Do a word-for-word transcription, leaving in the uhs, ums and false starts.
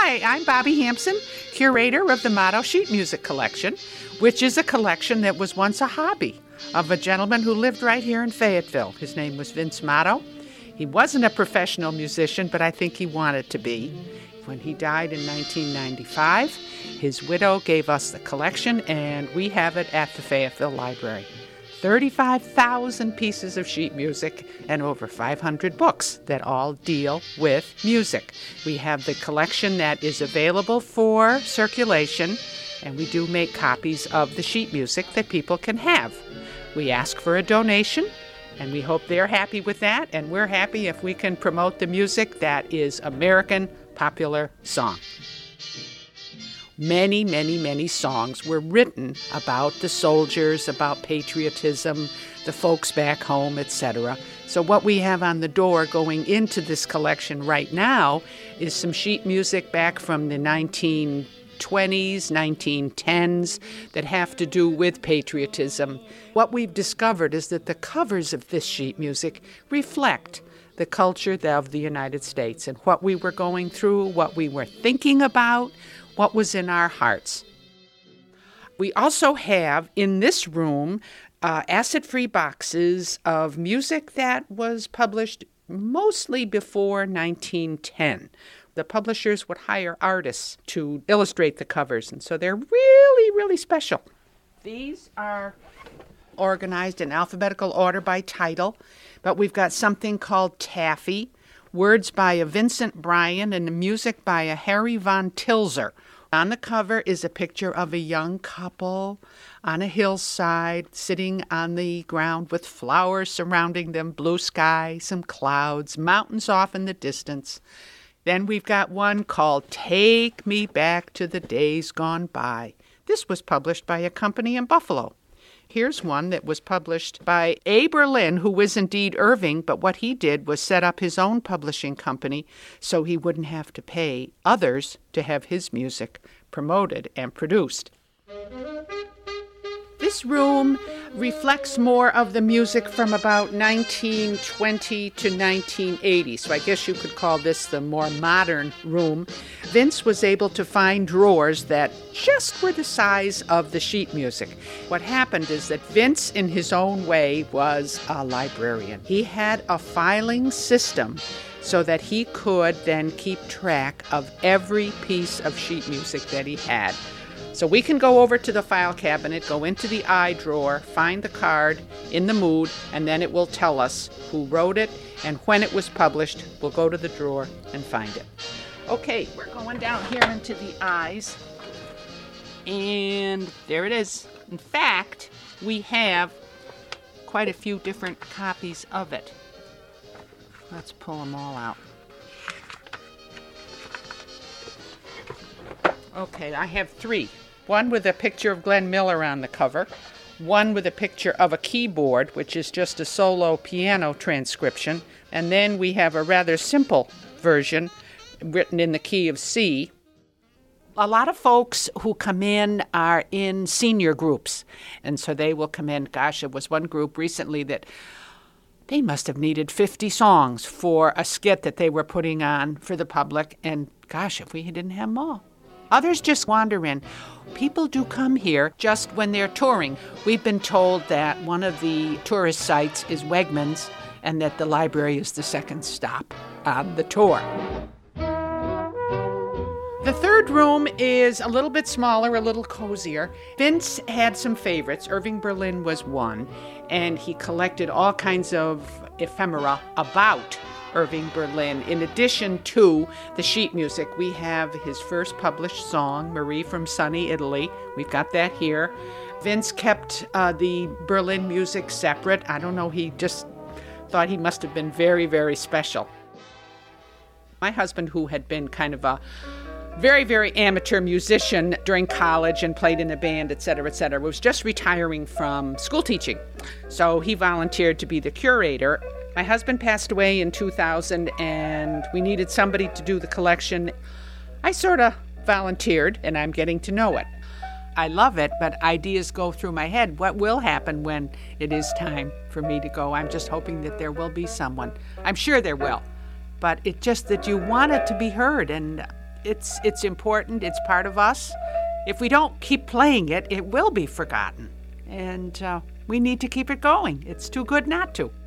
Hi, I'm Bobby Hampson, curator of the Motto Sheet Music Collection, which is a collection that was once a hobby of a gentleman who lived right here in Fayetteville. His name was Vince Motto. He wasn't a professional musician, but I think he wanted to be. When he died in nineteen ninety-five, his widow gave us the collection, and we have it at the Fayetteville Library. thirty-five thousand pieces of sheet music and over five hundred books that all deal with music. We have the collection that is available for circulation, and we do make copies of the sheet music that people can have. We ask for a donation, and we hope they're happy with that, and we're happy if we can promote the music that is American popular song. Many, many, many songs were written about the soldiers, about patriotism, the folks back home, et cetera. So what we have on the door going into this collection right now is some sheet music back from the nineteen twenties, nineteen tens that have to do with patriotism. What we've discovered is that the covers of this sheet music reflect the culture of the United States and what we were going through, what we were thinking about, what was in our hearts. We also have in this room uh, acid-free boxes of music that was published mostly before nineteen ten. The publishers would hire artists to illustrate the covers, and so they're really, really special. These are organized in alphabetical order by title, but we've got something called Taffy, words by a Vincent Bryan, and the music by a Harry Von Tilzer. On the cover is a picture of a young couple on a hillside, sitting on the ground with flowers surrounding them, blue sky, some clouds, mountains off in the distance. Then we've got one called Take Me Back to the Days Gone By. This was published by a company in Buffalo. Here's one that was published by A. Berlin, who was indeed Irving, but what he did was set up his own publishing company so he wouldn't have to pay others to have his music promoted and produced. This room reflects more of the music from about nineteen twenty to nineteen eighty, so I guess you could call this the more modern room. Vince was able to find drawers that just were the size of the sheet music. What happened is that Vince, in his own way, was a librarian. He had a filing system so that he could then keep track of every piece of sheet music that he had. So we can go over to the file cabinet, go into the I drawer, find the card in the mood, and then it will tell us who wrote it and when it was published. We'll go to the drawer and find it. Okay, we're going down here into the I's, and there it is. In fact, we have quite a few different copies of it. Let's pull them all out. Okay, I have three. One with a picture of Glenn Miller on the cover, one with a picture of a keyboard, which is just a solo piano transcription, and then we have a rather simple version written in the key of C. A lot of folks who come in are in senior groups, and so they will come in. Gosh, there was one group recently that they must have needed fifty songs for a skit that they were putting on for the public, and gosh, if we didn't have them all. Others just wander in. People do come here just when they're touring. We've been told that one of the tourist sites is Wegmans and that the library is the second stop on the tour. The third room is a little bit smaller, a little cozier. Vince had some favorites. Irving Berlin was one, and he collected all kinds of ephemera about Irving Berlin. In addition to the sheet music, we have his first published song, Marie from Sunny Italy. We've got that here. Vince kept uh, the Berlin music separate. I don't know, he just thought he must have been very, very special. My husband, who had been kind of a very, very amateur musician during college and played in a band, et cetera, et cetera, was just retiring from school teaching. So he volunteered to be the curator. My husband passed away in two thousand, and we needed somebody to do the collection. I sort of volunteered, and I'm getting to know it. I love it, but ideas go through my head. What will happen when it is time for me to go? I'm just hoping that there will be someone. I'm sure there will. But it's just that you want it to be heard, and it's it's important. It's part of us. If we don't keep playing it, it will be forgotten. And uh, we need to keep it going. It's too good not to.